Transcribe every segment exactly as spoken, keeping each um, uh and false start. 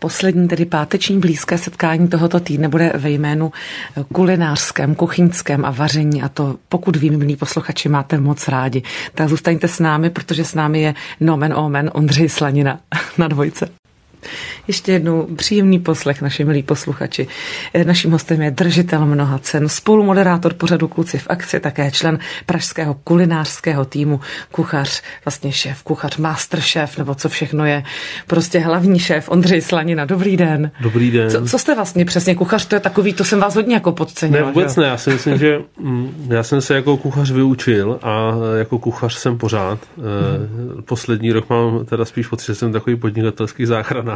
Poslední, tedy páteční blízké setkání tohoto týdne bude ve jménu kulinářském, kuchyňském a vaření, a to, pokud vím, milí posluchači, máte moc rádi. Tak zůstaňte s námi, protože s námi je nomen omen Ondřej Slanina na Dvojce. Ještě jednou příjemný poslech, naši milí posluchači. Naším hostem je držitel mnoha cen, spolumoderátor pořadu Kluci v akci, také člen pražského kulinářského týmu, kuchař, vlastně šéf, kuchař, masterchef, nebo co všechno je. Prostě hlavní šéf Ondřej Slanina. Dobrý den. Dobrý den. Co, co jste vlastně přesně kuchař? To je takový, to jsem vás hodně jako podcenil. Ne, vůbec ne. Já si myslím, že já jsem se jako kuchař vyučil a jako kuchař jsem pořád. Hmm. Poslední rok mám teda spíš pocit, že jsem takový podnikatelský záchranář.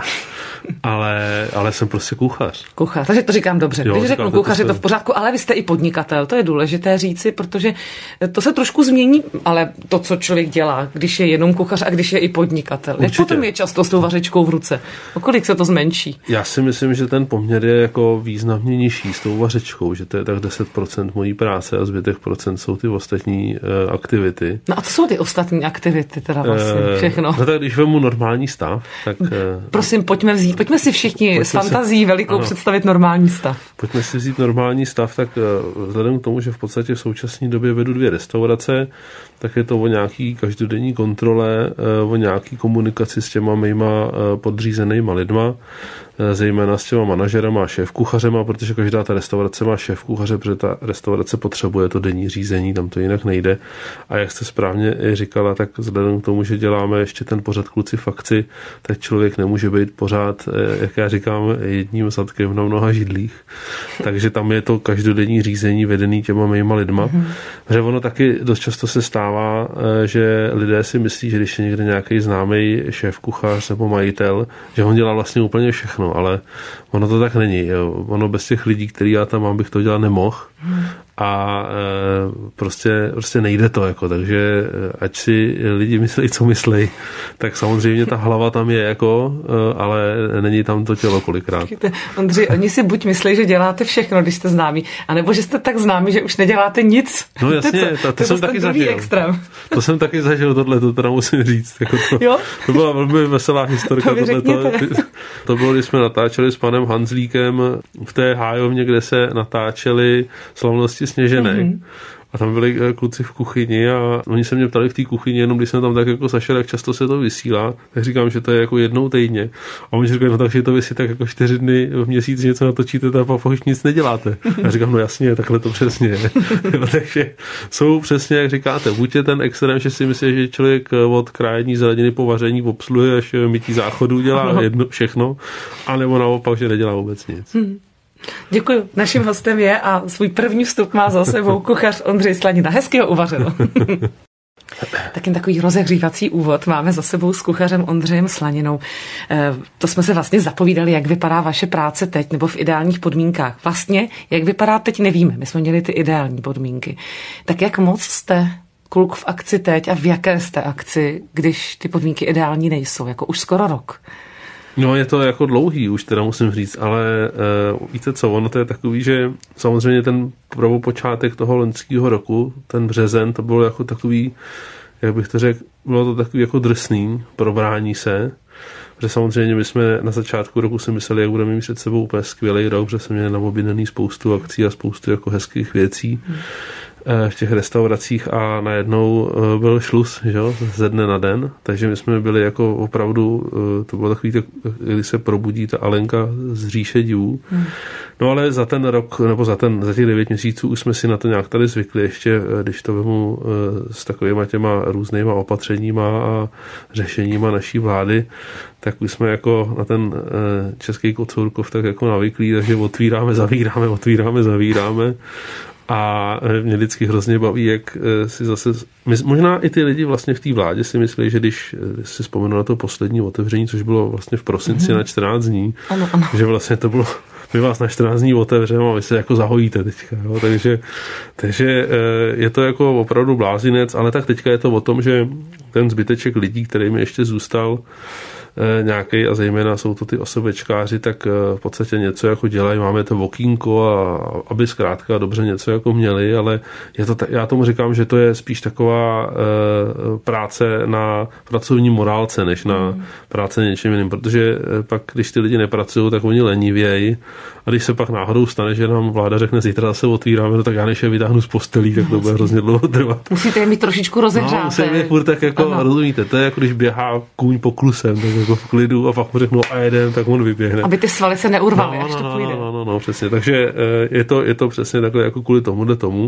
Ale, ale jsem prostě kuchař. Kuchař, takže to říkám dobře. Jo, když řeknu kuchař, je to v pořádku, ale vy jste i podnikatel, to je důležité říci, protože to se trošku změní, ale to, co člověk dělá, když je jenom kuchař a když je i podnikatel. Jak potom je často s tou vařečkou v ruce? O kolik se to zmenší? Já si myslím, že ten poměr je jako významně nižší s tou vařečkou, že to je tak deset procent mojí práce a zbytek procent jsou ty ostatní uh, aktivity. No a co jsou ty ostatní aktivity teda vlastně všechno? Uh, no tak když vemu normální stav, tak... Uh, Prosím, pojďme vzít, pojďme si všichni pojďme s fantazí si, velikou ano, představit normální stav. Pojďme si vzít normální stav, tak vzhledem k tomu, že v podstatě v současné době vedu dvě restaurace, tak je to o nějaký každodenní kontrole, o nějaký komunikaci s těma mýma podřízenýma lidma, zejména s těma manažerama a šéfkuchařema, protože každá ta restaurace má šéfkuchaře, protože ta restaurace potřebuje to denní řízení, tam to jinak nejde. A jak jste správně říkala, tak vzhledem k tomu, že děláme ještě ten pořad Kluci v akci, tak člověk nemůže být pořád, jak já říkám, jedním zadkem na mnoha židlích. Takže tam je to každodenní řízení vedený těma mýma lidma. Mm-hmm. Protože ono taky dost často se stává, že lidé si myslí, že když je někde nějaký známý šéfkuchař nebo majitel, že on dělá vlastně úplně všechno. Ale ono to tak není. Jo. Ono bez těch lidí, který já tam mám, bych to dělat nemohl. Hmm. A e, prostě, prostě nejde to. Jako, takže ať si lidi myslí, co myslí, tak samozřejmě ta hlava tam je, jako, e, ale není tam to tělo kolikrát. Ondřej, oni si buď myslí, že děláte všechno, když jste známí, anebo že jste tak známí, že už neděláte nic. No jasně, to, to, to jsem taky zažil. Extrém. To jsem taky zažil tohle, to teda musím říct. Jako to, jo? To byla velmi veselá historka. To, to, to bylo, když jsme natáčeli s panem Hanzlíkem v té hájovně, kde se natáčeli Slavnosti Sněženek. Mm-hmm. A tam byli kluci v kuchyni a oni se mě ptali v té kuchyni, jenom když jsem tam tak jako zašel, jak často se to vysílá, tak říkám, že to je jako jednou týdně. A oni říkají, no takže to vysí tak jako čtyři dny v měsíc něco natočíte, tak pak už nic neděláte. A říkám, no jasně, takhle to přesně je. No, takže jsou přesně, jak říkáte, buď je ten extrém, že si myslí, že člověk od krájení zeleniny po vaření obsluhuje, až mytí záchodů dělá jedno, všechno, anebo naopak, že nedělá vůbec nic. Hmm. Děkuji. Naším hostem je a svůj první vstup má za sebou kuchař Ondřej Slanina. Hezky ho uvařil. Tak jen takový rozehřívací úvod máme za sebou s kuchařem Ondřejem Slaninou. E, to jsme se vlastně zapovídali, jak vypadá vaše práce teď, nebo v ideálních podmínkách. Vlastně, jak vypadá teď, nevíme. My jsme měli ty ideální podmínky. Tak jak moc jste kluk v akci teď a v jaké jste akci, když ty podmínky ideální nejsou? Jako už skoro rok. No je to jako dlouhý, už teda musím říct, ale uh, víte co, ono to je takový, že samozřejmě ten prvopočátek toho loňského roku, ten březen, to bylo jako takový, jak bych to řekl, bylo to takový jako drsný probrání se, protože samozřejmě my jsme na začátku roku si mysleli, jak budeme mít před sebou úplně skvělý rok, protože jsme měli naobjednaný spoustu akcí a spoustu jako hezkých věcí hmm. v těch restauracích a najednou byl šluz, že jo, ze dne na den, takže my jsme byli jako opravdu, to bylo takový, když se probudí ta Alenka z říše divů. Hmm. No ale za ten rok, nebo za, ten, za těch devět měsíců už jsme si na to nějak tady zvykli, ještě když to vemu s takovýma těma různýma opatřeníma a řešeníma naší vlády, tak už jsme jako na ten český Kocourkov tak jako navyklí, takže otvíráme, zavíráme, otvíráme, zavíráme. A mě vždycky hrozně baví, jak si zase... Možná i ty lidi vlastně v té vládě si myslí, že když si vzpomenu na to poslední otevření, což bylo vlastně v prosinci mm-hmm. na čtrnáct dní, ano, ano. že vlastně to bylo... My vás na čtrnáct dní otevřeme a vy se jako zahojíte teďka. Jo? Takže, takže je to jako opravdu blázinec, ale tak teďka je to o tom, že ten zbyteček lidí, který mi ještě zůstal, nějaký a zejména jsou to ty osobečkáři, tak v podstatě něco jako dělají, máme to okýnko a aby zkrátka dobře něco jako měli, ale je to, já tomu říkám, že to je spíš taková práce na pracovní morálce, než na mm. práce něčím jiným, protože pak, když ty lidi nepracují, tak oni lenivějí a když se pak náhodou stane, že nám vláda řekne, zítra se otvíráme, no tak já než je vytáhnu z postelí, tak to bude hrozně dlouho trvat. Musíte je mít trošičku rozehřáté. No, musíme je furt tak jako, ano. Rozumíte, to je jako když běhá kůň po klusem, tak jako v klidu a pak mu řeknu a jedem, tak on vyběhne. Aby ty svaly se neurvaly, no, až no, to půjde. No, no, no, no, přesně, takže je to, je to přesně takhle jako kvůli tomuhle tomu.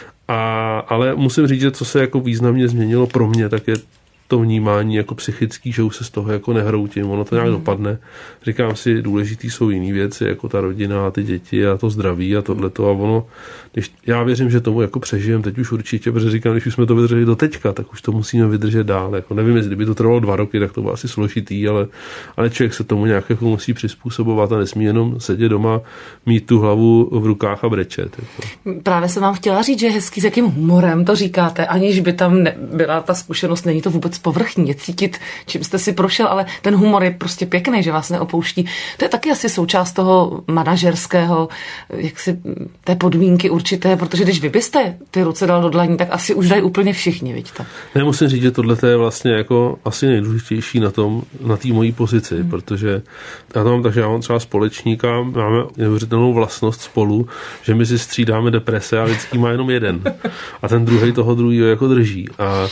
A, ale musím říct, že co se jako významně změnilo pro mě, tak je to vnímání jako psychický, že už se z toho jako nehroutím, ono to nějak mm. dopadne. Říkám si, důležitý jsou jiný věci, jako ta rodina a ty děti a to zdraví a tohleto a ono, když já věřím, že tomu jako přežijem teď už určitě, protože říkám, když už jsme to vydrželi do teďka, tak už to musíme vydržet dál. Jako nevím, jestli kdyby to trvalo dva roky, tak to bylo asi složitý, ale, ale člověk se tomu nějak jako musí přizpůsobovat a nesmí jenom sedět doma, mít tu hlavu v rukách a brečet. Jako. Právě jsem vám chtěla říct, že hezký, s jakým humorem to říkáte, aniž by tam byla ta zkušenost, není to vůbec povrchní, je cítit, čím jste si prošel, ale ten humor je prostě pěkný, že vás neopouští. To je taky asi součást toho manažerského, jak si té podmínky určité, protože když vy byste ty ruce dal do dlaní, tak asi už dají úplně všichni, vidíte. Ne, musím říct, že tohle je vlastně jako asi nejdůležitější na tom, na té mojí pozici, hmm. protože já to mám tak, že já mám třeba společníka, máme neuvěřitelnou vlastnost spolu, že my si střídáme deprese a vždycky má jenom jeden. A ten druhej toho druhého jako drží. A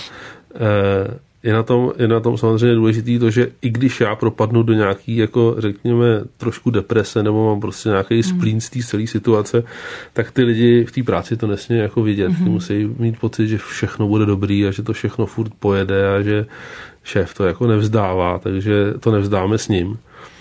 e, Je na, tom, je na tom samozřejmě důležitý to, že i když já propadnu do nějaký, jako řekněme, trošku deprese nebo mám prostě nějaký splín z té celé situace, tak ty lidi v té práci to nesmí jako vidět. Mm-hmm. Ty musí mít pocit, že všechno bude dobrý a že to všechno furt pojede a že šéf to jako nevzdává, takže to nevzdáme s ním.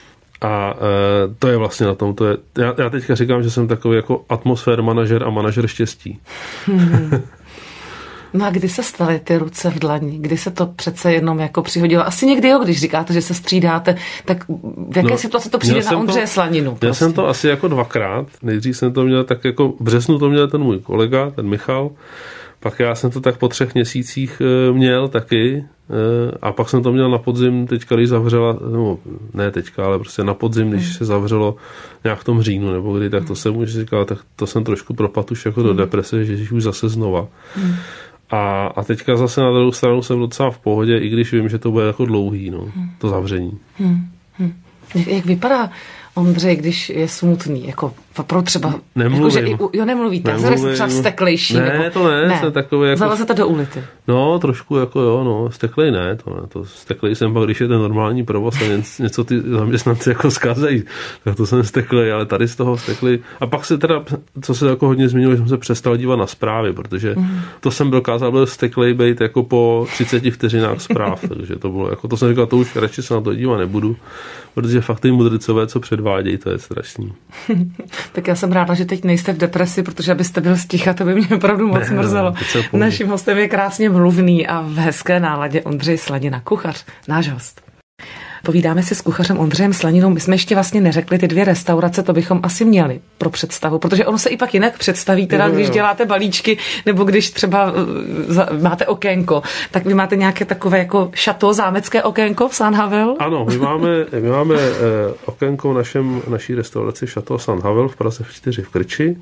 A e, to je vlastně na tom. To je, já, já teďka říkám, že jsem takový jako atmosfér manažer a manažer štěstí. Mm-hmm. No a kdy se staly ty ruce v dlani? Kdy se to přece jenom jako přihodilo? Asi někdy jo, když říkáte, že se střídáte, tak v jaké no, situaci to přijde na Ondřeje Slaninu? Prostě? Já jsem to asi jako dvakrát. Nejdřív jsem to měl tak jako, v březnu to měl ten můj kolega, ten Michal, pak já jsem to tak po třech měsících měl taky a pak jsem to měl na podzim, teďka když zavřela, no ne teďka, ale prostě na podzim, když hmm. se zavřelo nějak v tom říjnu nebo kdy, tak to jsem už říkal, tak to jsem trošku propadl už jako hmm. do deprese, že už zase znova. Hmm. A, a teďka zase na druhou stranu jsem docela v pohodě, i když vím, že to bude jako dlouhý, no, hmm. to zavření. Hmm. Hmm. Jak, jak vypadá Ondřej, když je smutný? Jako pro třeba... Nemluvím. Jako, že i, jo, nemluvíte. Nemluvím. Jste třeba steklejší. Ne, nebo, to ne. ne. Takový jako, zalezete do ulity. No, trošku jako jo, no. Steklej ne. To ne. To steklej jsem pak, když je ten normální provoz a něco ty zaměstnanci jako zkázejí. Tak to jsem steklej, ale tady z toho steklej. A pak se teda, co se jako hodně změnilo, že jsem se přestal dívat na zprávy, protože mm. to jsem dokázal byl steklej bejt jako po třiceti vteřinách zpráv. Takže to bylo jako, to jsem říkal, to už radši se na to dívat nebudu, protože fakt ty mudricové, co předvádějí, to je strašný. Tak já jsem ráda, že teď nejste v depresi, protože abyste byl sticha, to by mě opravdu moc ne, mrzelo. Ne, Naším hostem je krásně mluvný a v hezké náladě Ondřej Slanina, kuchař, náš host. Povídáme si s kuchařem Ondřejem Slaninou. My jsme ještě vlastně neřekli ty dvě restaurace, to bychom asi měli pro představu, protože ono se i pak jinak představí, teda když děláte balíčky, nebo když třeba máte okénko, tak vy máte nějaké takové jako šato, zámecké okénko v San Havel? Ano, my máme, my máme eh, okénko v našem, naší restauraci Chateau San Havel v Praze v čtyři v Krči.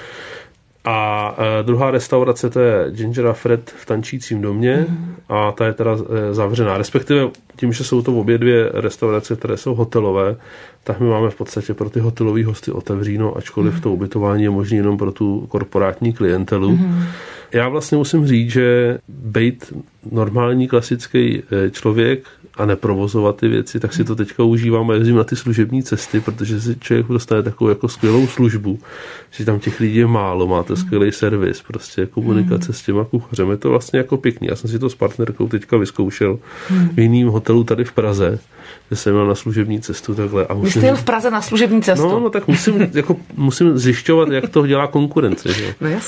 A e, druhá restaurace, to je Ginger a Fred v Tančícím domě mm. a ta je teda e, zavřená. Respektive tím, že jsou to obě dvě restaurace, které jsou hotelové, tak my máme v podstatě pro ty hotelové hosty otevříno, ačkoliv mm. to ubytování je možné jenom pro tu korporátní klientelu. Mm. Já vlastně musím říct, že bejt normální klasický člověk a neprovozovat ty věci, tak si to teďka užívám a jezdím na ty služební cesty, protože si člověk dostane takovou jako skvělou službu, že tam těch lidí je málo, máte skvělý servis, prostě komunikace s těma kuchařem, je to vlastně jako pěkný. Já jsem si to s partnerkou teďka vyzkoušel v jiném hotelu tady v Praze, že jsem měl na služební cestu takhle. A musím... Vy jste jel v Praze na služební cestu? No, no tak musím, jako, musím zjišťovat, jak to dělá konkurence. Že? No jasně.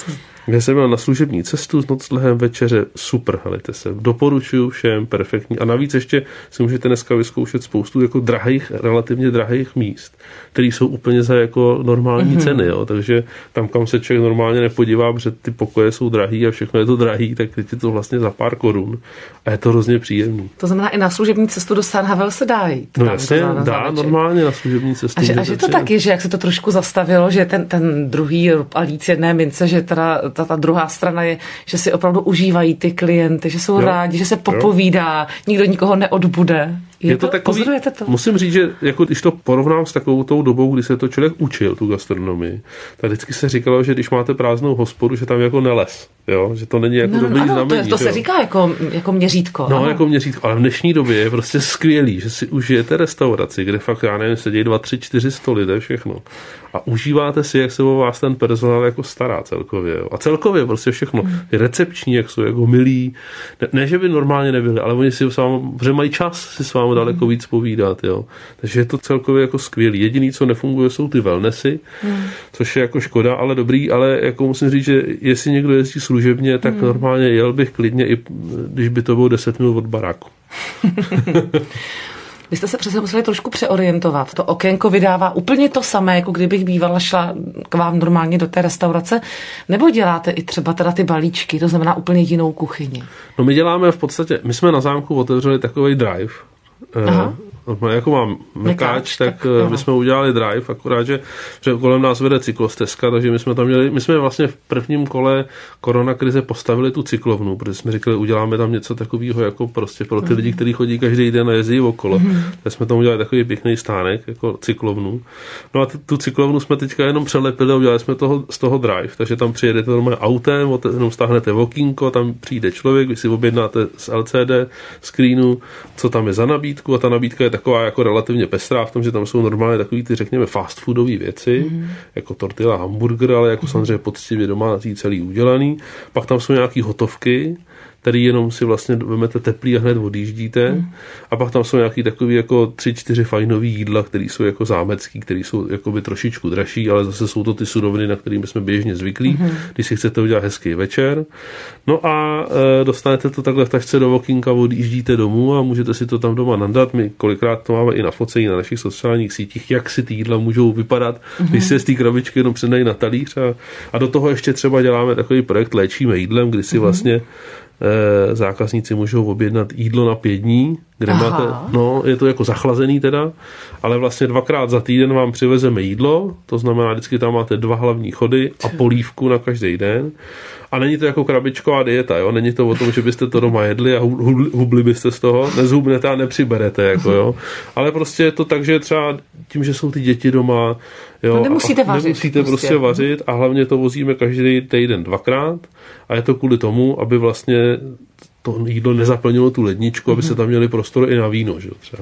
Já jsem byl na služební cestu s noclehem, večeře, super, helejte se, doporučuju všem, perfektní. A navíc ještě si můžete dneska vyzkoušet spoustu jako drahých, relativně drahých míst, které jsou úplně za jako normální mm-hmm. ceny, jo. Takže tam, kam se člověk normálně nepodívá, protože ty pokoje jsou drahý a všechno je to drahý, tak teď je to vlastně za pár korun a je to hrozně příjemný. To znamená, i na služební cestu do San Havel se dá jít. No jasně, dá normálně na služební cestu. A že, a že to tak je, že jak se to trošku zastavilo, že ten, ten druhý palíc jedné mince, že teda ta, ta druhá strana je, že si opravdu užívají ty klienty, že jsou jo. rádi, že se popovídá, jo. nikdo nikoho neodbude. Je, je to, to takový, pozorujete to? Musím říct, že jako když to porovnám s takovou tou dobou, kdy se to člověk učil, tu gastronomii, tak vždycky se říkalo, že když máte prázdnou hospodu, že tam jako neles, jo? Že to není jako no, dobrý ano, znamení. To, to se říká jako, jako měřítko. No, ano. jako měřítko, ale v dnešní době je prostě skvělý, že si užijete restauraci, kde fakt, já nevím, sedí dva, tři, čtyři stoly, to je všechno. A užíváte si, jak se o vás ten personál jako stará celkově. Jo? A celkově prostě všechno. Hmm. Ty recepční, jak jsou jako milí. Ne, ne, že by normálně nebyli, ale oni si s vámi, protože mají čas si s vámi daleko hmm. víc povídat. Jo? Takže je to celkově jako skvělý. Jediný, co nefunguje, jsou ty wellnessy, hmm. což je jako škoda, ale dobrý, ale jako musím říct, že jestli někdo jezdí služebně, tak hmm. normálně jel bych klidně, i když by to bylo deset minut od baráku. Vy jste se přece museli trošku přeorientovat. To okénko vydává úplně to samé, jako kdybych bývala šla k vám normálně do té restaurace, nebo děláte i třeba teda ty balíčky, to znamená úplně jinou kuchyni? No my děláme v podstatě, my jsme na zámku otevřeli takový drive. Aha. Jako mám mekáč, tak, tak my jsme udělali drive, akorát, že, že kolem nás vede cyklostezka, takže my jsme tam měli, my jsme vlastně v prvním kole koronakrize postavili tu cyklovnu, protože jsme říkali, uděláme tam něco takového jako prostě pro ty lidi, kteří chodí každý den a jezdí okolo. Mm. Tak jsme tam udělali takový pěkný stánek, jako cyklovnu. No a tu, tu cyklovnu jsme teďka jenom přelepili a udělali jsme toho, z toho drive, takže tam přijedete normálně autem, jenom stáhnete okýnko, tam přijde člověk, vy si objednáte z L C D screenu, co tam je za nabídku a ta nabídka je taková jako relativně pestrá v tom, že tam jsou normálně takový ty, řekněme, fast foodové věci, mm. jako tortilla, hamburger, ale jako mm. samozřejmě poctivě domácí celý udělaný. Pak tam jsou nějaký hotovky, který jenom si vlastně vemete teplý a hned odjíždíte. Mm. A pak tam jsou nějaký takový jako tři, čtyři fajnový jídla, které jsou jako zámecký, které jsou jakoby trošičku dražší, ale zase jsou to ty suroviny, na kterými jsme běžně zvyklí, mm. když si chcete udělat hezký večer. No a e, dostanete to takhle v tašce do okýnka, odjíždíte domů a můžete si to tam doma nadat. My kolikrát to máme i na focení na našich sociálních sítích, jak si ty jídla můžou vypadat, mm. když se z té krabičky jenom předají na talíř. A, a do toho ještě třeba děláme takový projekt Léčíme jídlem, kdy si mm. vlastně zákazníci můžou objednat jídlo na pět dní, kde Aha. máte, no, je to jako zachlazený teda, ale vlastně dvakrát za týden vám přivezeme jídlo, to znamená, vždycky tam máte dva hlavní chody a polívku na každý den. A není to jako krabičková dieta, jo? Není to o tom, že byste to doma jedli a hubli byste z toho, nezhubnete a nepřiberete, jako, jo? Ale prostě je to tak, že třeba tím, že jsou ty děti doma, jo, no nemusíte vařit. Nemusíte prostě. prostě vařit a hlavně to vozíme každý týden dvakrát a je to kvůli tomu, aby vlastně to jídlo nezaplnilo tu ledničku, aby se tam měli prostor i na víno, že jo, třeba.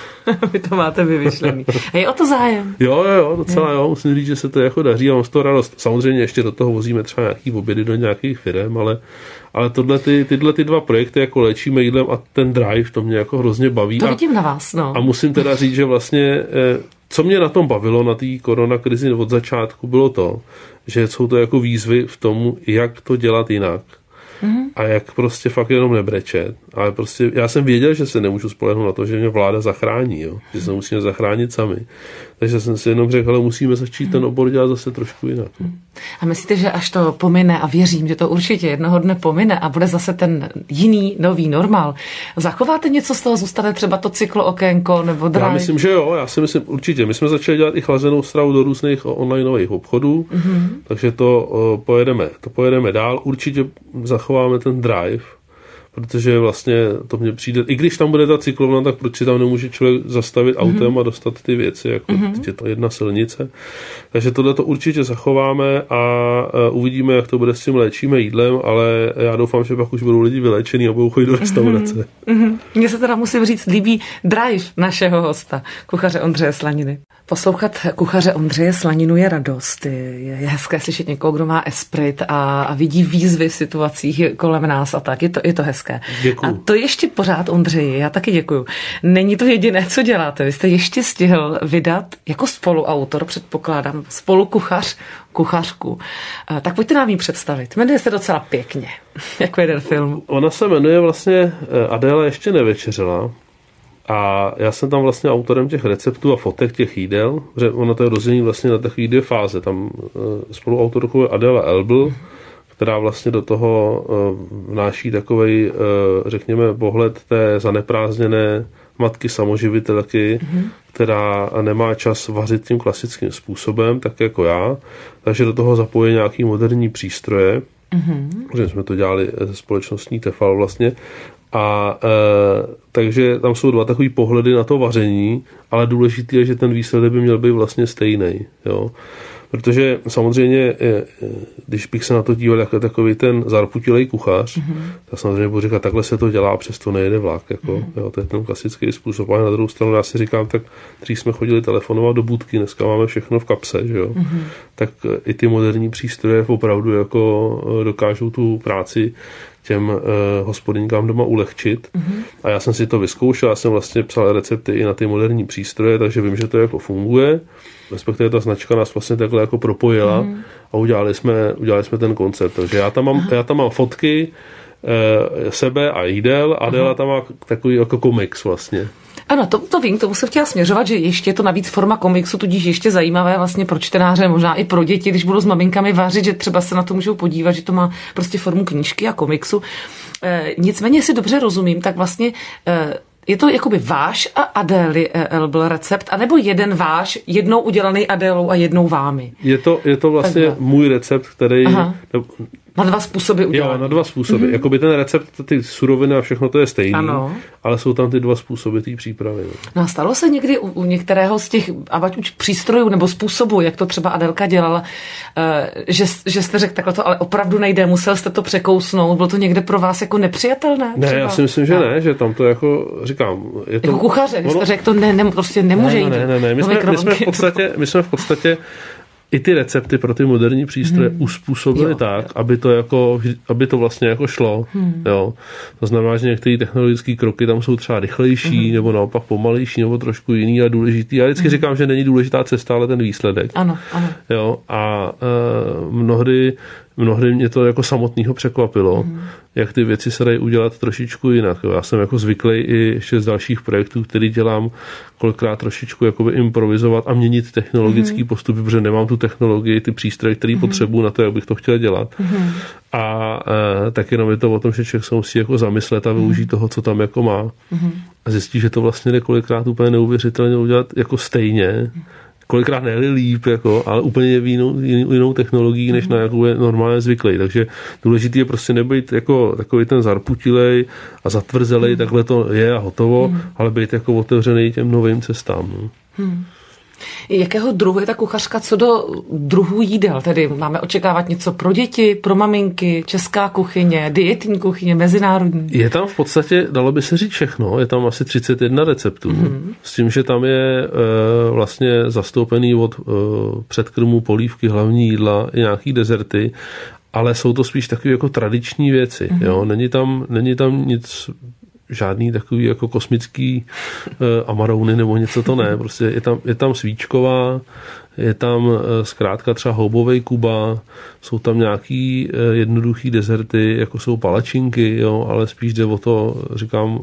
Vy to máte vyvyšlený. A je o to zájem? Jo, jo, jo, docela jo. Musím říct, že se to jako daří a mám z toho radost. Samozřejmě ještě do toho vozíme třeba nějaký obědy do nějakých firem, ale, ale tohle ty, tyhle ty dva projekty jako Léčíme jídlem a ten drive, to mě jako hrozně baví. To a, vidím na vás, no. A musím teda říct, že vlastně, co mě na tom bavilo, na té koronakrizi od začátku, bylo to, že jsou to jako výzvy v tomu, jak to dělat jinak. Mm-hmm. A jak prostě fakt jenom nebrečet. Ale prostě já jsem věděl, že se nemůžu spolehnout na to, že mě vláda zachrání, jo? Že se musíme zachránit sami. Takže jsem si jenom řekl, ale musíme začít ten obor dělat zase trošku jinak. A myslíte, že až to pomine, a věřím, že to určitě jednoho dne pomine a bude zase ten jiný, nový normál, zachováte něco z toho, zůstane třeba to cyklo okénko nebo drive? Já myslím, že jo, já si myslím určitě. My jsme začali dělat i chlazenou stravu do různých onlineových obchodů, mm-hmm. takže to uh, pojedeme, to pojedeme dál. Určitě zachováme ten drive, protože vlastně to mně přijde, i když tam bude ta cyklovna, tak proč si tam nemůže člověk zastavit mm-hmm. autem a dostat ty věci, jako mm-hmm. je to jedna silnice. Takže tohle to určitě zachováme a uvidíme, jak to bude s tím Léčíme jídlem, ale já doufám, že pak už budou lidi vylečení a budou chodit do restaurace. Mm-hmm. Mně se teda musím říct, líbí drive našeho hosta, kuchaře Ondřeje Slaniny. Poslouchat kuchaře Ondřeje Slaninu je radost. Je, je hezké slyšet někoho, kdo má esprit a, a vidí výzvy v situacích kolem nás a tak. Je to, je to hezké. hezké. Děkuju. A to ještě pořád, Ondřeji, já taky děkuju. Není to jediné, co děláte. Vy jste ještě stihl vydat jako spoluautor, předpokládám, spolukuchař, kuchařku. Tak pojďte nám ji představit. Jmenuje se docela pěkně, jako jeden film. Ona se jmenuje vlastně Adéla ještě nevečeřela. A já jsem tam vlastně autorem těch receptů a fotek těch jídel, že ono to je rozdělení vlastně na takové dvě fáze. Tam spoluautorkou je Adéla Elbl, která vlastně do toho vnáší takovej, řekněme, pohled té zaneprázdněné matky samoživitelky, mm-hmm. která nemá čas vařit tím klasickým způsobem, tak jako já. Takže do toho zapojí nějaký moderní přístroje. Mm-hmm. Že jsme to dělali ze společností Tefal vlastně. A e, takže tam jsou dva takový pohledy na to vaření, ale důležité je, že ten výsledek by měl být vlastně stejný. Jo? Protože samozřejmě, když bych se na to díval jako takový ten zarputilej kuchař, mm-hmm. tak samozřejmě budu říkat, takhle se to dělá, přesto nejede vlak. Jako, mm-hmm. jo, to je ten klasický způsob. A na druhou stranu já si říkám, tak dřív jsme chodili telefonovat do budky, dneska máme všechno v kapse, že jo? Mm-hmm. Tak i ty moderní přístroje opravdu jako dokážou tu práci těm uh, hospodyňkám doma ulehčit. Mm-hmm. A já jsem si to vyzkoušel, já jsem vlastně psal recepty i na ty moderní přístroje, takže vím, že to jako funguje. Respektive ta značka nás vlastně takhle jako propojila mm. a udělali jsme, udělali jsme ten koncept. Takže já tam mám, já tam mám fotky e, sebe a jídel a Adéla tam má takový jako komiks vlastně. Ano, to, to vím, tomu se chtěla směřovat, že ještě je to navíc forma komiksu, tudíž ještě zajímavé vlastně pro čtenáře, možná i pro děti, když budou s maminkami vařit, že třeba se na to můžou podívat, že to má prostě formu knížky a komiksu. E, nicméně, si dobře rozumím, tak vlastně e, je to jakoby váš a Adély Elbl recept, anebo jeden váš, jednou udělaný Adélou a jednou vámi? Je to, je to vlastně Takhle. můj recept, který... Aha. Na dva způsoby udělaný. Jo, na dva způsoby. Mm-hmm. Jakoby ten recept, ty suroviny a všechno to je stejný, ano. ale jsou tam ty dva způsoby té přípravy. No. no a stalo se někdy u, u některého z těch ať už přístrojů nebo způsobů, jak to třeba Adélka dělala, že, že jste řekl takhle to, ale opravdu nejde, musel jste to překousnout, bylo to někde pro vás jako nepřijatelné? Ne, třeba? Já si myslím, že ne, ne že tam to jako, říkám... Je to, jako kuchaře, vy jste řekl, to ne, ne, prostě nemůže jít. Ne, ne, ne, ne. My, jsme, my, jsme v podstatě, my jsme v podstatě i ty recepty pro ty moderní přístroje hmm. uspůsobili jo, tak, jo. aby to jako, aby to vlastně jako šlo. Hmm. Jo. To znamená, že některé technologické kroky tam jsou třeba rychlejší, hmm. nebo naopak pomalejší, nebo trošku jiný a důležitý. Já vždycky hmm. říkám, že není důležitá cesta, ale ten výsledek. Ano, ano. Jo. A e, mnohdy Mnohdy mě to jako samotného překvapilo, mm. jak ty věci se dají udělat trošičku jinak. Já jsem jako zvyklý i ještě z dalších projektů, který dělám, kolikrát trošičku jakoby improvizovat a měnit technologické mm. postupy, protože nemám tu technologii, ty přístroje, které mm. potřebuju na to, jak bych to chtěl dělat. Mm. A e, tak jenom je to o tom, že člověk se musí jako zamyslet a využít mm. toho, co tam jako má. Mm. A zjistí, že to vlastně jde kolikrát úplně neuvěřitelně udělat jako stejně, mm. kolikrát nejeli líp, jako, ale úplně jinou, jinou technologií, než na jakou je normálně zvyklý. Takže důležitý je prostě nebejt jako takový ten zarputilej a zatvrzelej, hmm. takhle to je a hotovo, hmm. ale být jako otevřený těm novým cestám. No. Hmm. Jakého druhu je ta kuchařka co do druhů jídel? Tedy máme očekávat něco pro děti, pro maminky, česká kuchyně, dietní kuchyně, mezinárodní? Je tam v podstatě, dalo by se říct všechno, je tam asi třicet jedna receptů. Mm-hmm. S tím, že tam je e, vlastně zastoupený od e, předkrmů, polívky, hlavní jídla i nějaký dezerty, ale jsou to spíš takové jako tradiční věci. Mm-hmm. Jo? Není tam, není tam nic... žádný takový jako kosmický e, amarouny nebo něco to ne. Prostě je tam, je tam svíčková, je tam e, zkrátka třeba houbovej kuba, jsou tam nějaký e, jednoduchý dezerty, jako jsou palačinky, jo, ale spíš jde o to, říkám,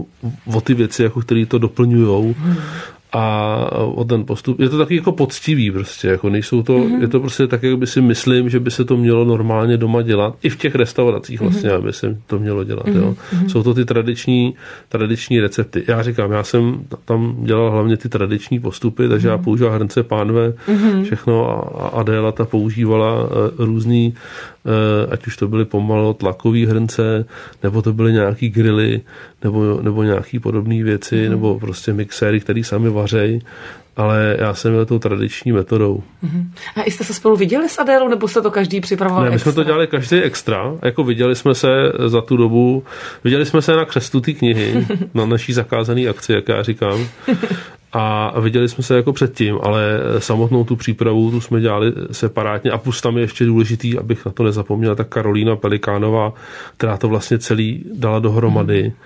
o ty věci, jako které to doplňujou. Hmm. A o ten postup, je to taky jako poctivý prostě, jako nejsou to, mm-hmm. je to prostě tak, jak by si myslím, že by se to mělo normálně doma dělat, i v těch restauracích vlastně, mm-hmm. aby se to mělo dělat, mm-hmm. jo. Jsou to ty tradiční, tradiční recepty. Já říkám, já jsem tam dělal hlavně ty tradiční postupy, takže mm-hmm. já používal hrnce, pánve, mm-hmm. všechno a, a Adéla ta používala uh, různý, uh, ať už to byly pomalo tlakový hrnce, nebo to byly nějaký grily, nebo, nebo nějaký podobné věci, mm-hmm. nebo prostě mixéry, který sami vařej, ale já jsem měl tou tradiční metodou. Mm-hmm. A jste se spolu viděli s Adélou, nebo jste to každý připravoval Ne, my extra? jsme to dělali každý extra, jako viděli jsme se za tu dobu, viděli jsme se na křestu té knihy, na naší zakázané akci, jak já říkám, A viděli jsme se jako předtím, ale samotnou tu přípravu tu jsme dělali separátně a plus tam je ještě důležitý, abych na to nezapomněl, tak Karolína Pelikánová, která to vlastně celý dala dohromady, hmm.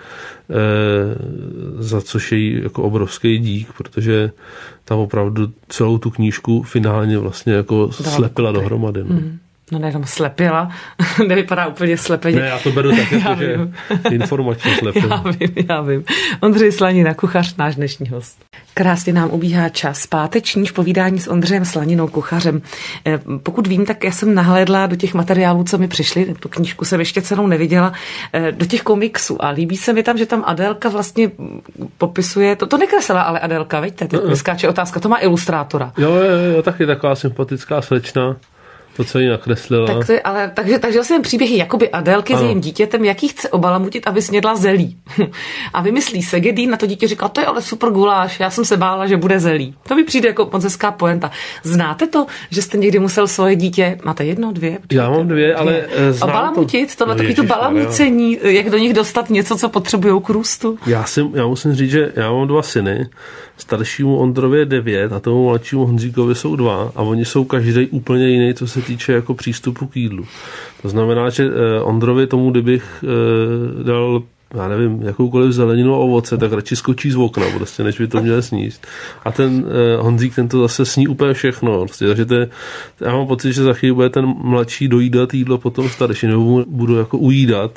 e, za což je jí jako obrovský dík, protože tam opravdu celou tu knížku finálně vlastně jako dala slepila dokupy. Dohromady. No. Hmm. No nejenom slepila, nevypadá úplně slepeně. Ne, já to beru tak, jako, že informačně slepila. Já vím, já vím. Ondřej Slanina, kuchař, náš dnešní host. Krásně nám ubíhá čas. Páteční povídání s Ondřejem Slaninou, kuchařem. Pokud vím, tak já jsem nahlédla do těch materiálů, co mi přišly, tu knížku jsem ještě celou neviděla, do těch komiksů a líbí se mi tam, že tam Adélka vlastně popisuje, to, to nekreslila ale Adélka, veďte, teď mi skáče otázka, to má ilustrátora. Jo, jo, jo, taky taková sympatická slečna. To, co jí nakreslila. Tak to je, ale, takže, takže jsem příběhy jakoby Adélky ano. s jejím dítětem, jaký chce obalamutit, aby snědla zelí. A vymyslí se, Gedín na to dítě říká, to je ale super guláš, já jsem se bála, že bude zelí. To mi přijde jako moc hezká poenta. Znáte to, že jste někdy musel svoje dítě, máte jedno, dvě? Určitě, já mám dvě, ale dvě. znám obalamutit, tohle no, takový to balamucení, jak do nich dostat něco, co potřebujou k růstu. Já, si, já musím říct, že já mám dva syny, staršímu Ondrovi je devět a tomu mladšímu Honzíkovi jsou dva a oni jsou každý úplně jiný, co se týče jako přístupu k jídlu. To znamená, že Ondrovi tomu, kdybych dal, já nevím, jakoukoliv zeleninu a ovoce, tak radši skočí z okna, prostě, než by to měl sníst. A ten Honzík, ten to zase sní úplně všechno. Prostě, takže to je, já mám pocit, že za chvíli bude ten mladší dojídat jídlo potom starší, nebo budu jako ujídat.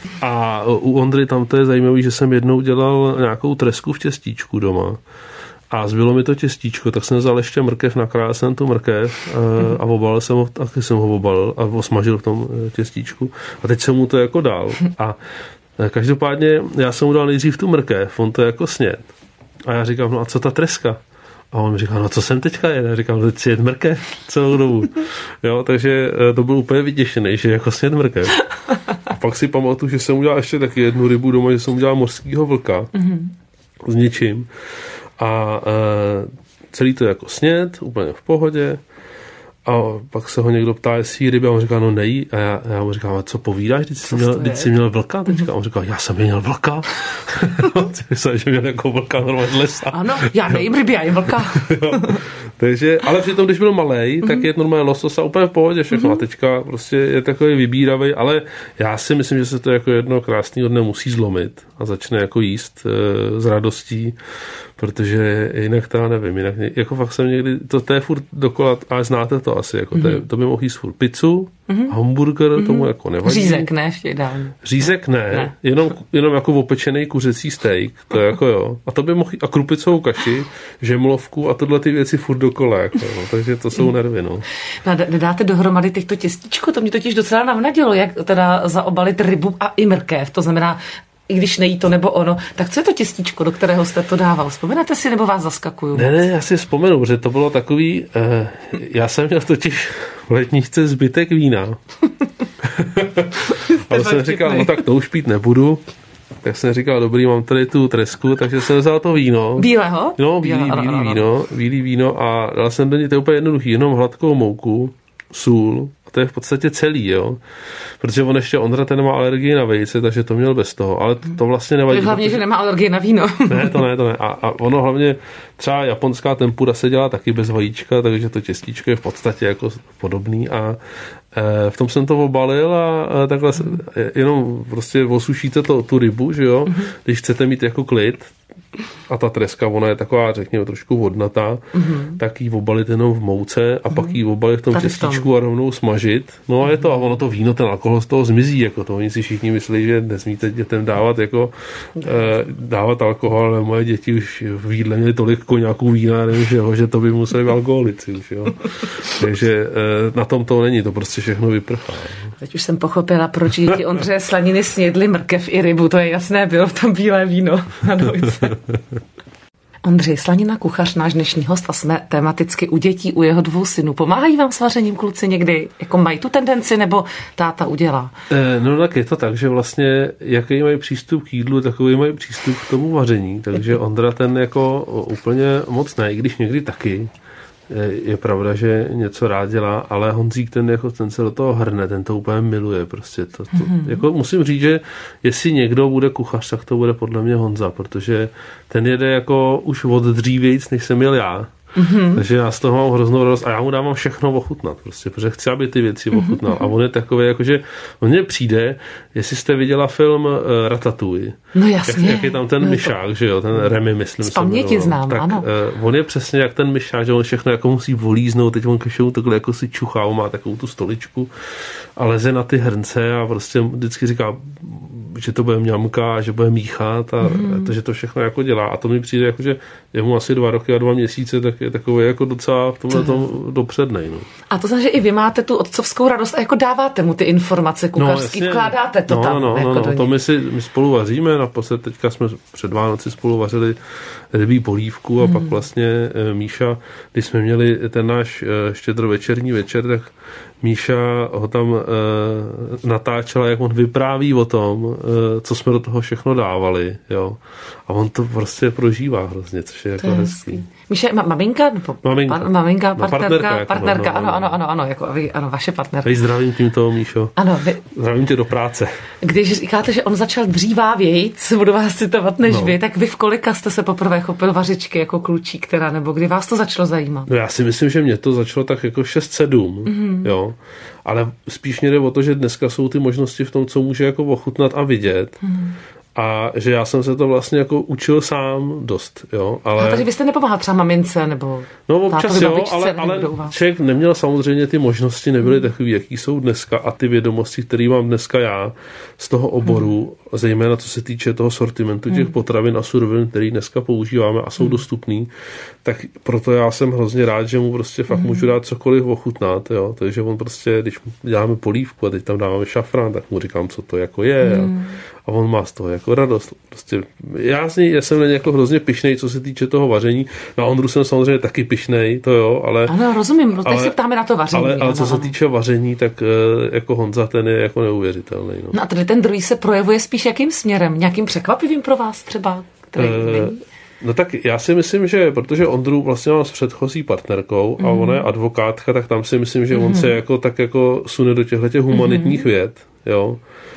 A u Ondry tam to je zajímavé, že jsem jednou dělal nějakou tresku v těstíčku doma. A zbylo mi to těstíčko, tak jsem vzal ještě mrkev, nakrájel jsem tu mrkev a obalil jsem ho, taky jsem ho obalil a osmažil v tom těstíčku. A teď jsem mu to jako dal. A každopádně já jsem mu dal nejdřív tu mrkev, on to jako sněd. A já říkám, no a co ta treska? A on mi říká, no co jsem teďka jen? Já říkám, teď si jet mrkev celou dobu. Jo, takže to byl úplně vyděšený, že jako sněd mrkev. A pak si pamatuju, že jsem udělal ještě taky jednu rybu doma, že jsem udělal mořskýho vlka s něčím. A e, celý to jako sněd, úplně v pohodě. A pak se ho někdo ptá, jestli jí ryby, a on říká, no nejí. A já, já mu říkám, a co povídáš, teď jsi měl, teď jsi měl vlka teďka? A on říká, já jsem měl vlka. Myslím, že měl jako vlka normálně z lesa. Ano, já nejím ryby, já jim vlka. Takže, ale přitom, když byl malej, tak je normálně losos a úplně v pohodě všechno. A teďka prostě je takový vybíravý, ale já si myslím, že se to jako jedno krásného dne musí zlomit a začne jako jíst e, s radostí, protože jinak to já nevím, jinak jako fakt jsem někdy, to, to je furt dokola, ale znáte to asi, jako mm-hmm. to, je, to by mohl jíst furt pizzu, mm-hmm. hamburger, mm-hmm. tomu jako nevadí. Řízek ne, ještě dávno. Řízek ne, ne. Jenom, jenom jako opečený kuřecí steak, to je jako jo. A to by mohl, a krupicovou kaši, žemlovku a tohle ty věci furt dokola, jako, no. Takže to jsou nervy, no. No dáte dohromady těchto těstíčko, to mě totiž docela navnadilo, jak teda zaobalit rybu a i mrkev, to znamená, i když nejí to nebo ono, tak co je to těstíčko, do kterého jste to dával? Vzpomenete si, nebo vás zaskakuju? Ne, ne, já si vzpomenu, protože to bylo takový, eh, já jsem měl totiž v letničce zbytek vína. Ale jsem říkal, no tak to už pít nebudu. Tak jsem říkal, dobrý, mám tady tu tresku, takže jsem vzal to víno. Bílého? No, bílý, bílý, bílý víno, bílý víno a dal jsem do něj, to je úplně jednoduchý, jenom hladkou mouku, sůl, a to je v podstatě celý, jo. Protože on ještě, Ondra, ten má alergii na vejce, takže to měl bez toho, ale to, to vlastně nevadí. Hlavně, protože... že nemá alergii na víno. Ne, to ne, to ne. A, a ono hlavně, třeba japonská tempura se dělá taky bez vajíčka, takže to těstíčko je v podstatě jako podobný a e, v tom jsem to obalil a, a takhle se, jenom prostě osušíte to, tu rybu, že jo, když chcete mít jako klid, a ta treska, ona je taková, řekněme, trošku vodnatá, mm-hmm. tak ji obalit jenom v mouce a mm-hmm. pak ji obalit v tom Tady těstíčku v tom. A rovnou smažit. No a je to, a ono to víno, ten alkohol z toho zmizí, jako to. Oni si všichni myslí, že nesmíte dětem dávat jako eh, dávat alkohol, ale moje děti už v jídle měly tolik koňáků vína, nevím, že, jo, že to by museli v alkoholici už, jo. Takže eh, na tom to není, to prostě všechno vyprchá. Teď už jsem pochopila, proč díky Ondřeje Slaniny snědli mrkev i rybu, to je jasné, bylo v tom bílé víno na dvojce. Ondřej Slanina, kuchař, náš dnešní host a jsme tematicky u dětí, u jeho dvou synů. Pomáhají vám s vařením kluci někdy? Jako mají tu tendenci, nebo táta udělá? E, no tak je to tak, že vlastně jaký mají přístup k jídlu, takový mají přístup k tomu vaření. Takže Ondra ten jako úplně moc ne, i když někdy taky. je pravda, že něco rád dělá, ale Honzík ten, jako, ten se do toho hrne, ten to úplně miluje. Prostě to, to, mm-hmm. jako musím říct, že jestli někdo bude kuchař, tak to bude podle mě Honza, protože ten jede jako už od dřívějc, než jsem jel já. Mm-hmm. Takže já z toho mám hroznou radost a já mu dávám všechno ochutnat, prostě, protože chci, aby ty věci ochutnal. Mm-hmm. A on je takový, jakože on mně přijde, jestli jste viděla film uh, Ratatouille. No jasně. Jak, jak je tam ten no myšák, to... že jo, ten Remy, myslím. Z paměti znám, tak, ano. Uh, on je přesně jak ten myšák, že on všechno jako musí volíznout, teď on kešou takhle jako si čuchá, on má takovou tu stoličku a leze na ty hrnce a prostě vždycky říká, že to bude mňamka, že bude míchat a mm-hmm. to, že to všechno jako dělá. A to mi přijde, jako, že je mu asi dva roky a dva měsíce, tak je takový jako docela v tomhle tom dopřednej. No. A to znamená, že i vy máte tu otcovskou radost a jako dáváte mu ty informace kuchařský, no, vkládáte to no, tam. No, jako no, no, to my, si, my spolu vaříme, naposled teďka jsme před Vánoci spolu vařili rybí polívku a mm. pak vlastně Míša, když jsme měli ten náš štědrovečerní večer, tak Míša ho tam e, natáčela, jak on vypráví o tom, e, co jsme do toho všechno dávali, jo. A on to prostě prožívá hrozně, což je to jako je hezký. Míša je ma- maminka? Nebo maminka. Pan, maminka, partnerka, no, partnerka, jako, partnerka no, no, ano, ano, ano, ano, jako vy, ano, vaše partnerka. Teď zdravím tímto, Míšo. Ano, vy... Zdravím tě do práce. Když říkáte, že on začal dřívávějc, budu vás citovat než no. vy, tak vy v kolika jste se poprvé chopil vařičky jako klučík, teda, nebo kdy vás to začalo zajímat? No já si myslím, že mě to začalo tak jako šest sedm, mm-hmm. jo. Ale spíš mě jde o to, že dneska jsou ty možnosti v tom, co může jako ochutnat a vidět. Hmm. A že já jsem se to vlastně jako učil sám dost, jo. Ale... A takže vy jste nepomáhal třeba mamince nebo no občas jo, ale, ale člověk neměl samozřejmě ty možnosti, nebyly hmm. takový, jaký jsou dneska a ty vědomosti, které mám dneska já z toho oboru, hmm. zejména co se týče toho sortimentu těch hmm. potravin a surovin, který dneska používáme a jsou hmm. dostupný, tak proto já jsem hrozně rád, že mu prostě fakt hmm. můžu dát cokoliv ochutnat, jo. Takže on prostě, když děláme polívku a teď tam dáváme šafrán, tak mu říkám, co to jako je. Hmm. A on má z toho jako radost. Prostě já, z něj, já jsem na něj jako hrozně pyšnej, co se týče toho vaření. Na Ondru jsem samozřejmě taky pyšnej, to jo, ale... Ano, rozumím, ale, teď se ptáme na to vaření. Ale, ale ano, co se ano. týče vaření, tak jako Honza, ten je jako neuvěřitelný. No, no a tady ten druhý se projevuje spíš jakým směrem? Nějakým překvapivým pro vás třeba? Který uh, No tak já si myslím, že protože Ondru vlastně mám s předchozí partnerkou mm. a ona je advokátka, tak tam si myslím, že mm. on se jako tak jako sune do těchto humanitních mm. věd, jo.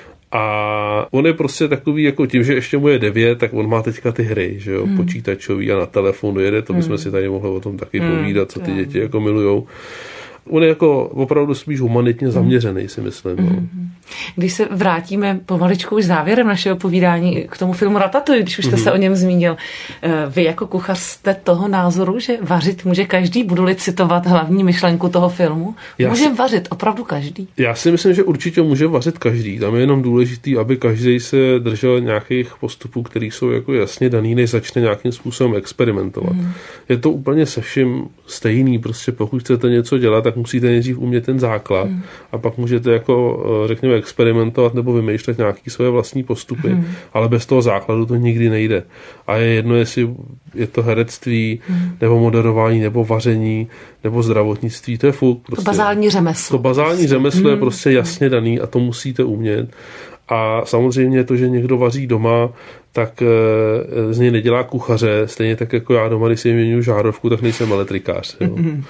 A on je prostě takový, jako tím, že ještě mu je devět, tak on má teďka ty hry, že jo, hmm. počítačový a na telefonu jede, to bychom hmm. si tady mohli o tom taky hmm. povídat, co ty hmm. děti jako milujou. On je jako opravdu spíš humanitně zaměřený, si myslím. No. Když se vrátíme pomaličku už závěrem našeho povídání k tomu filmu Ratatouille, když už jste mm-hmm. se o něm zmínil, vy jako kuchař jste toho názoru, že vařit může každý? Budu-li citovat hlavní myšlenku toho filmu? Já může si, vařit opravdu každý? Já si myslím, že určitě může vařit každý. Tam je jenom důležitý, aby každý se držel nějakých postupů, které jsou jako jasně daný, než začne nějakým způsobem experimentovat. Mm. Je to úplně se vším stejný. Prostě pokud chcete něco dělat, tak musíte nejdřív umět ten základ mm. a pak můžete jako, řekněme, experimentovat nebo vymýšlet nějaké své vlastní postupy, mm. ale bez toho základu to nikdy nejde. A je jedno, jestli je to herectví, mm. nebo moderování, nebo vaření, nebo zdravotnictví, to je fuk. Prostě. To bazální řemeslo. To bazální řemeslo je prostě jasně daný a to musíte umět. A samozřejmě to, že někdo vaří doma, tak z něj nedělá kuchaře, stejně tak jako já doma, když si vyměňuji žárovku, tak nejsem elektrikář. Jo. Mm.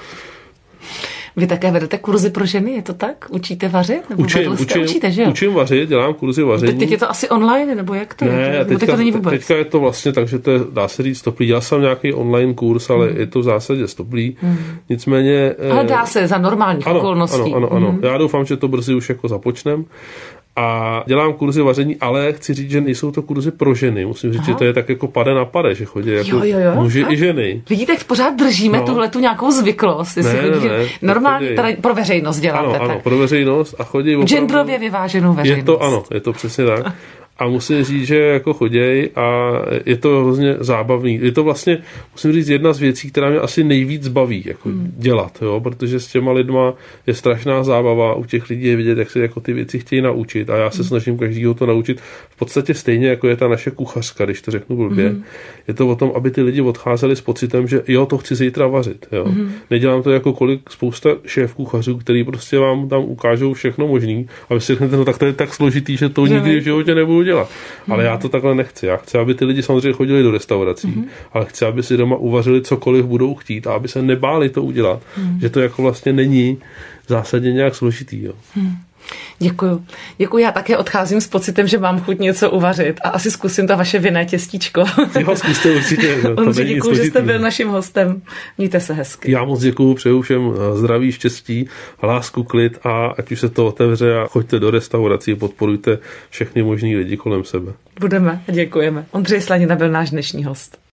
Vy také vedete kurzy pro ženy, je to tak? Učíte vařit? Nebo učím, učím, učíte, že jo? učím vařit, dělám kurzy vaření. Teď je to asi online, nebo jak to ne, je? Ne, teďka, to není vůbec? teďka je to vlastně tak, že to je, dá se říct, stoplý. Dělal jsem nějaký online kurz, ale mm. je to v zásadě stoplý. Mm. Nicméně... Ale dá se za normálních ano, okolností. Ano, ano, ano. Mm. Já doufám, že to brzy už jako započnem. A dělám kurzy vaření, ale chci říct, že nejsou to kurzy pro ženy. Musím říct, Aha. že to je tak jako pade na pade, že chodí jako jo, jo, jo. muži i ženy. Vidíte, jak pořád držíme no. tuhletu nějakou zvyklost. Ne, ne, ne, normálně teda pro veřejnost děláte. Ano, tak. ano, pro veřejnost a chodí opravdu... Genderově vyváženou veřejnost. Je to, ano, je to přesně tak. A musím říct, že jako choděj a je to hrozně zábavný. Je to vlastně, musím říct, jedna z věcí, která mě asi nejvíc baví jako hmm. dělat, jo? Protože s těma lidma je strašná zábava, u těch lidí je vidět, jak se jako ty věci chtějí naučit a já se snažím každýho to naučit v podstatě stejně, jako je ta naše kuchařka, když to řeknu blbě. Hmm. Je to o tom, aby ty lidi odcházeli s pocitem, že jo, to chci zítra vařit. Jo? Hmm. Nedělám to jako kolik spousta šéf kuchařů, který prostě vám tam ukážou všechno možný a vy si řeknete, no tak to je tak složitý, že to nikdy v životě nebudu budu dělat. Ale hmm. já to takhle nechci. Já chci, aby ty lidi samozřejmě chodili do restaurací, hmm. ale chci, aby si doma uvařili cokoliv budou chtít a aby se nebáli to udělat. Hmm. Že to jako vlastně není v zásadě nějak složitý. Jo. Hmm. Děkuju. Děkuju, já také odcházím s pocitem, že mám chuť něco uvařit a asi zkusím to vaše vinné těstíčko. Jo, zkuste určitě. Ondřej, děkuju, že jste byl naším hostem. Mějte se hezky. Já moc děkuju, přeju všem zdraví, štěstí, lásku, klid a ať už se to otevře a choďte do restaurací, podporujte všechny možný lidi kolem sebe. Budeme, děkujeme. Ondřej Slanina byl náš dnešní host.